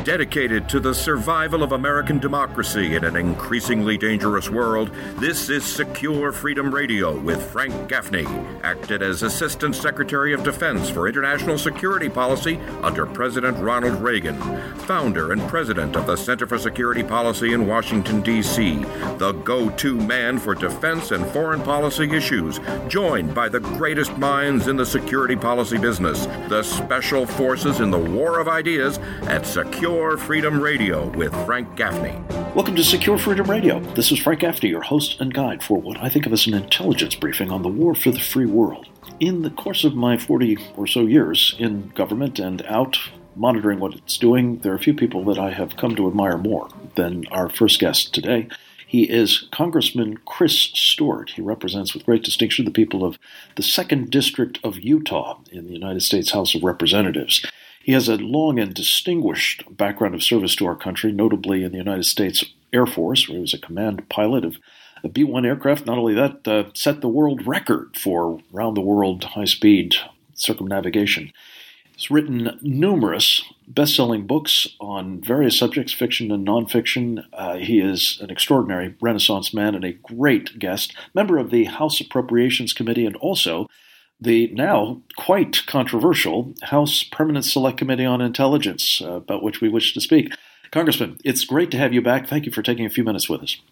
Dedicated to the survival of American democracy in an increasingly dangerous world, this is Secure Freedom Radio with Frank Gaffney, acted as Assistant Secretary of Defense for International Security Policy under President Ronald Reagan, founder and president of the Center for Security Policy in Washington, D.C., the go-to man for defense and foreign policy issues, joined by the greatest minds in the security policy business, the special forces in the war of ideas at Secure Freedom Radio with Frank Gaffney. Welcome to Secure Freedom Radio. This is Frank Gaffney, your host and guide for what I think of as an intelligence briefing on the war for the free world. In the course of my 40 or so years in government and out monitoring what it's doing, there are a few people that I have come to admire more than our first guest today. He is Congressman Chris Stewart. He represents with great distinction the people of the 2nd District of Utah in the United States House of Representatives. He has a long and distinguished background of service to our country, notably in the United States Air Force, where he was a command pilot of a B-1 aircraft. Not only that, set the world record for round-the-world high-speed circumnavigation. He's written numerous best-selling books on various subjects, fiction and nonfiction. He is an extraordinary Renaissance man and a great guest, member of the House Appropriations Committee and also the now quite controversial House Permanent Select Committee on Intelligence, about which we wish to speak. Congressman, it's great to have you back. Thank you for taking a few minutes with us.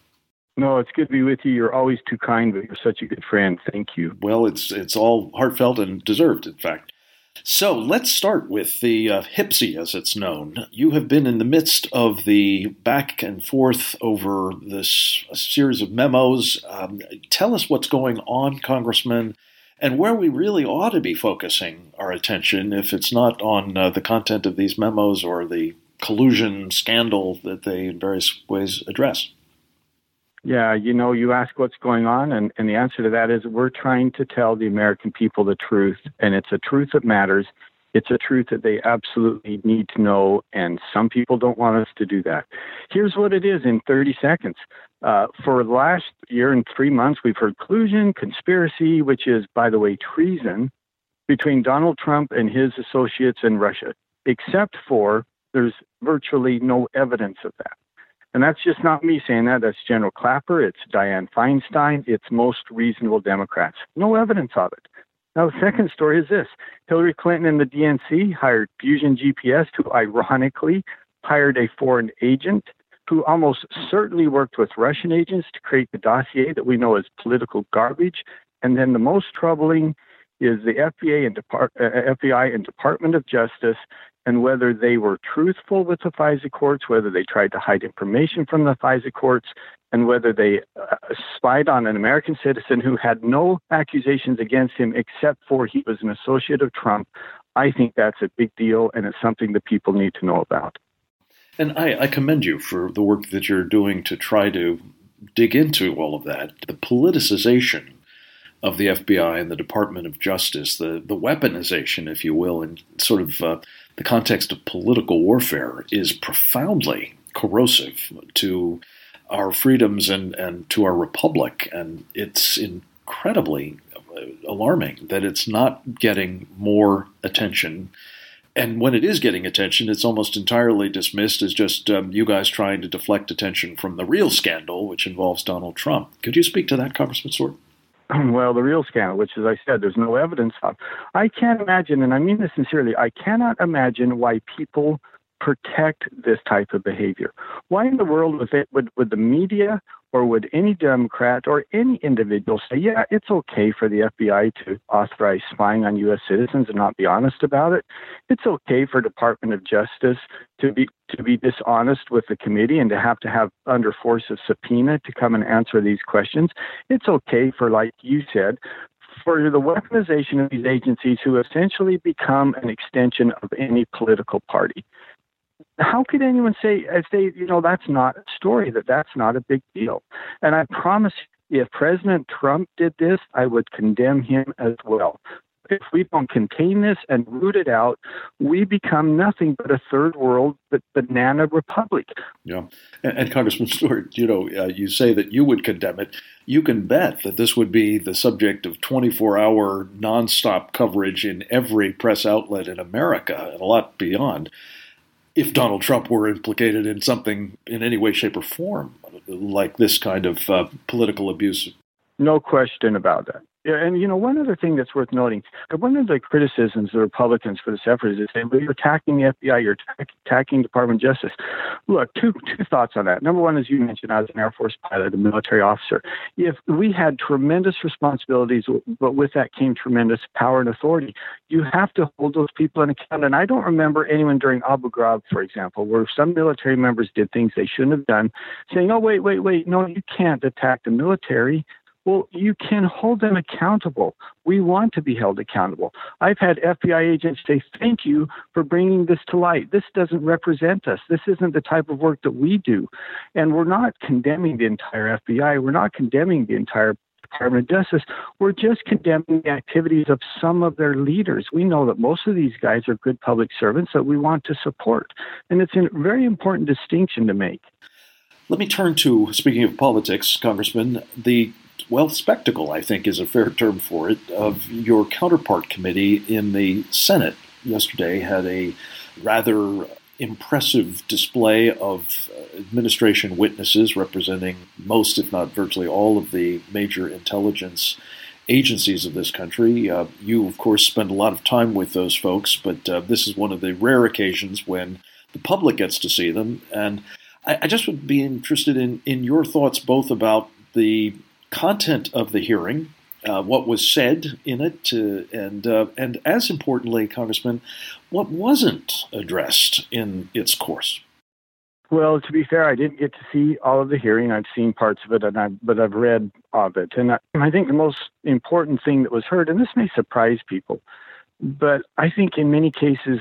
No, it's good to be with you. You're always too kind, but you're such a good friend. Thank you. Well, it's all heartfelt and deserved, in fact. So let's start with the HPSCI, as it's known. You have been in the midst of the back and forth over this series of memos. Tell us what's going on, Congressman, and where we really ought to be focusing our attention if it's not on the content of these memos or the collusion scandal that they in various ways address. Yeah, you ask what's going on, and the answer to that is we're trying to tell the American people the truth, and it's a truth that matters. It's a truth that they absolutely need to know, and some people don't want us to do that. Here's what it is in 30 seconds. For the last year and 3 months, we've heard collusion, conspiracy, which is, by the way, treason, between Donald Trump and his associates in Russia, except for there's virtually no evidence of that. And that's just not me saying that. That's General Clapper. It's Dianne Feinstein. It's most reasonable Democrats. No evidence of it. Now, the second story is this. Hillary Clinton and the DNC hired Fusion GPS, who ironically hired a foreign agent who almost certainly worked with Russian agents to create the dossier that we know as political garbage. And then the most troubling is the FBI and Department of Justice, and whether they were truthful with the FISA courts, whether they tried to hide information from the FISA courts, and whether they spied on an American citizen who had no accusations against him except for he was an associate of Trump. I think that's a big deal, and it's something that people need to know about. And I commend you for the work that you're doing to try to dig into all of that. The politicization of the FBI and the Department of Justice, the weaponization, if you will, in sort of the context of political warfare is profoundly corrosive to our freedoms and to our republic. And it's incredibly alarming that it's not getting more attention. And when it is getting attention, it's almost entirely dismissed as just you guys trying to deflect attention from the real scandal, which involves Donald Trump. Could you speak to that, Congressman Stewart? Well, the real scandal, which, as I said, there's no evidence of. I can't imagine, and I mean this sincerely, I cannot imagine why people protect this type of behavior. Why in the world would the media or would any Democrat or any individual say, yeah, it's okay for the FBI to authorize spying on U.S. citizens and not be honest about it? It's okay for Department of Justice to be dishonest with the committee and to have under force of subpoena to come and answer these questions. It's okay for, like you said, for the weaponization of these agencies who essentially become an extension of any political party. How could anyone say, that's not a story, that's not a big deal? And I promise you, if President Trump did this, I would condemn him as well. If we don't contain this and root it out, we become nothing but a third world banana republic. Yeah. And Congressman Stewart, you say that you would condemn it. You can bet that this would be the subject of 24-hour nonstop coverage in every press outlet in America and a lot beyond. if Donald Trump were implicated in something in any way, shape, or form, like this kind of political abuse. No question about that. Yeah, and one other thing that's worth noting, one of the criticisms of the Republicans for this effort is they say, well, you're attacking the FBI, you're attacking Department of Justice. Look, two thoughts on that. Number one, as you mentioned, I was an Air Force pilot, a military officer. If we had tremendous responsibilities, but with that came tremendous power and authority, you have to hold those people in account. And I don't remember anyone during Abu Ghraib, for example, where some military members did things they shouldn't have done, saying, oh, wait, no, you can't attack the military. Well, you can hold them accountable. We want to be held accountable. I've had FBI agents say, thank you for bringing this to light. This doesn't represent us. This isn't the type of work that we do. And we're not condemning the entire FBI. We're not condemning the entire Department of Justice. We're just condemning the activities of some of their leaders. We know that most of these guys are good public servants that we want to support. And it's a very important distinction to make. Let me turn to, speaking of politics, Congressman, the spectacle, I think is a fair term for it, of your counterpart committee in the Senate yesterday had a rather impressive display of administration witnesses representing most, if not virtually all, of the major intelligence agencies of this country. You, of course, spend a lot of time with those folks, but this is one of the rare occasions when the public gets to see them. And I just would be interested in your thoughts both about the content of the hearing, what was said in it, and as importantly, Congressman, what wasn't addressed in its course. Well, to be fair, I didn't get to see all of the hearing. I've seen parts of it, but I've read of it. And I think the most important thing that was heard, and this may surprise people, but I think in many cases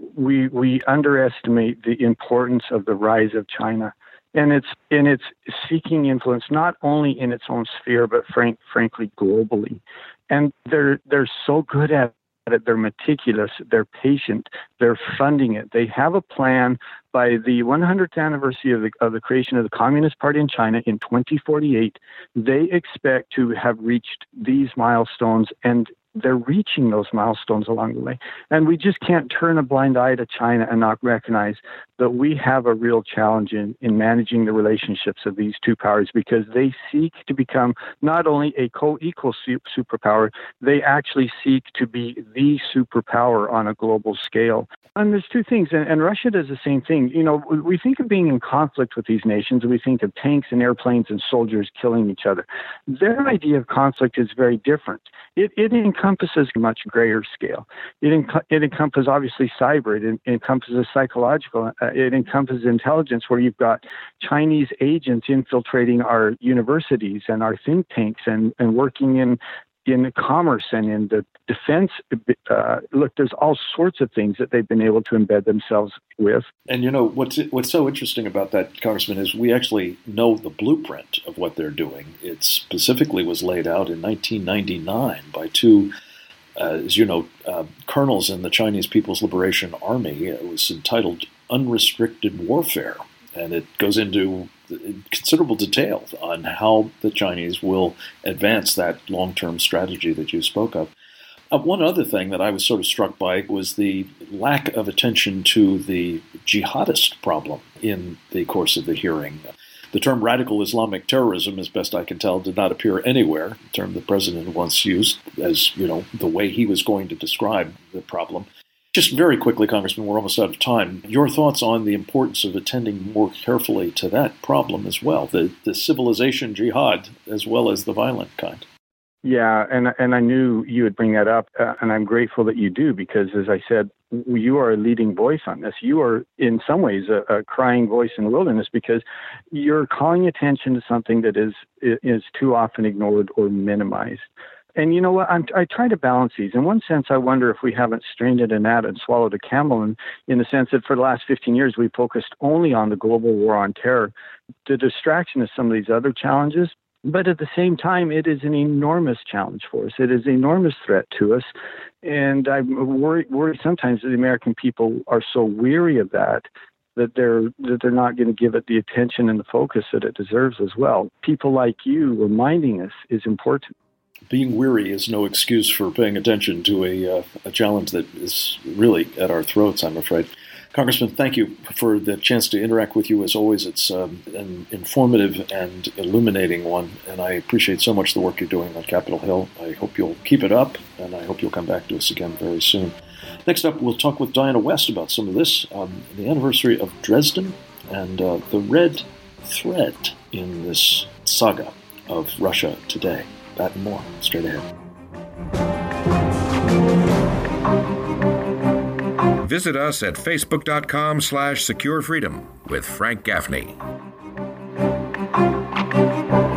we underestimate the importance of the rise of China. And it's seeking influence not only in its own sphere, but frankly globally. And they're so good at it. They're meticulous. They're patient. They're funding it. They have a plan. By the 100th anniversary of the creation of the Communist Party in China in 2048, they expect to have reached these milestones, and they're reaching those milestones along the way. And we just can't turn a blind eye to China and not recognize that we have a real challenge in managing the relationships of these two powers, because they seek to become not only a co-equal superpower, they actually seek to be the superpower on a global scale. And there's two things, and Russia does the same thing. We think of being in conflict with these nations, and we think of tanks and airplanes and soldiers killing each other. Their idea of conflict is very different. It encompasses a much grayer scale. It encompasses, obviously, cyber. It encompasses psychological. It encompasses intelligence, where you've got Chinese agents infiltrating our universities and our think tanks and working in commerce and in the defense. Look, there's all sorts of things that they've been able to embed themselves with. And what's so interesting about that, Congressman, is we actually know the blueprint of what they're doing. It specifically was laid out in 1999 by two, colonels in the Chinese People's Liberation Army. It was entitled Unrestricted Warfare, and it goes into considerable detail on how the Chinese will advance that long-term strategy that you spoke of. One other thing that I was sort of struck by was the lack of attention to the jihadist problem in the course of the hearing. The term radical Islamic terrorism, as best I can tell, did not appear anywhere, a term the president once used as, the way he was going to describe the problem. Just very quickly, Congressman, we're almost out of time. Your thoughts on the importance of attending more carefully to that problem as well, the civilization jihad as well as the violent kind. Yeah, and I knew you would bring that up, and I'm grateful that you do, because, as I said, you are a leading voice on this. You are, in some ways, a crying voice in the wilderness, because you're calling attention to something that is too often ignored or minimized. And you know what? I try to balance these. In one sense, I wonder if we haven't strained at a gnat and swallowed a camel, in the sense that for the last 15 years, we focused only on the global war on terror, the distraction of some of these other challenges. But at the same time, it is an enormous challenge for us. It is an enormous threat to us. And I'm worried sometimes that the American people are so weary of that they're not going to give it the attention and the focus that it deserves as well. People like you reminding us is important. Being weary is no excuse for paying attention to a challenge that is really at our throats, I'm afraid. Congressman, thank you for the chance to interact with you. As always, it's an informative and illuminating one, and I appreciate so much the work you're doing on Capitol Hill. I hope you'll keep it up, and I hope you'll come back to us again very soon. Next up, we'll talk with Diana West about some of this, the anniversary of Dresden, and the red thread in this saga of Russia today. That and more, straight ahead. Visit us at facebook.com/securefreedom with Frank Gaffney.